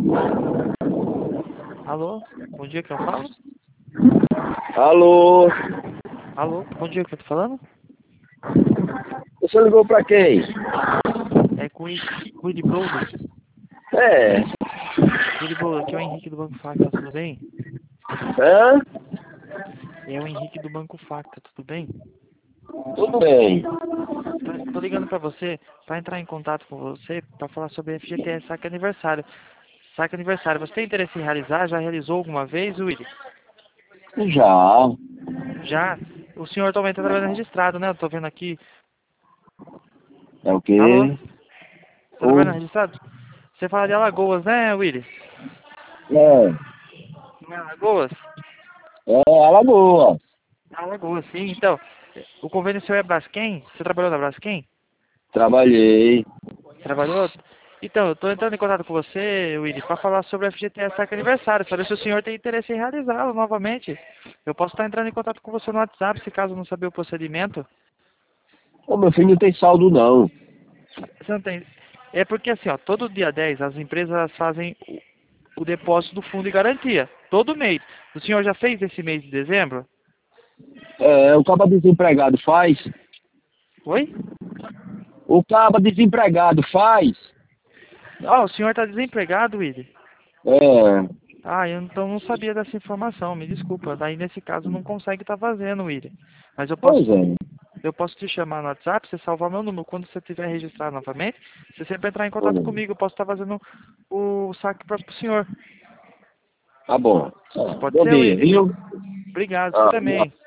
Alô? Bom dia, que eu falo? Alô? Alô? Bom dia, que eu tô falando? Você ligou pra quem? É com o Willy Bolo. É. Willy Bolo, aqui é o Henrique do Banco Facta, tudo bem? Hã? É o Henrique do Banco Facta, tudo bem? Tudo bem. Tô ligando pra você, pra entrar em contato com você, pra falar sobre FGTS Saque Aniversário. Saque Aniversário, você tem interesse em realizar? Já realizou alguma vez, Willy? Já. Já? O senhor também tá trabalhando registrado, né? Eu tô vendo aqui. É o Alô? quê? Tá trabalhando Oi. registrado? Você fala de Alagoas, né, Willy? É. Não é Alagoas? É Alagoas. Alagoas, sim. Então, o convênio seu é Braskem? Você trabalhou na Braskem? Trabalhei. Trabalhou? Então, eu estou entrando em contato com você, Willy, para falar sobre o FGTS Saque Aniversário, saber se o senhor tem interesse em realizá-lo novamente. Eu posso estar entrando em contato com você no WhatsApp, se caso não saber o procedimento. Ô, meu filho não tem saldo, não. Você não tem... É porque assim, ó, todo dia 10 as empresas fazem o depósito do fundo de garantia, todo mês. O senhor já fez esse mês de dezembro? É, o caba desempregado faz? Oi? O caba desempregado faz? Ó, o senhor está desempregado, Willy? É. Ah, eu então não sabia dessa informação, me desculpa. Daí nesse caso não consegue estar fazendo, William. Mas Pois é. eu posso te chamar no WhatsApp, você salvar meu número. Quando você tiver registrado novamente, você sempre entrar em contato Hum. comigo. Eu posso estar fazendo o saque para o senhor. Tá bom. Pode Bom ser, dia, William? viu? Obrigado, você Ah, também.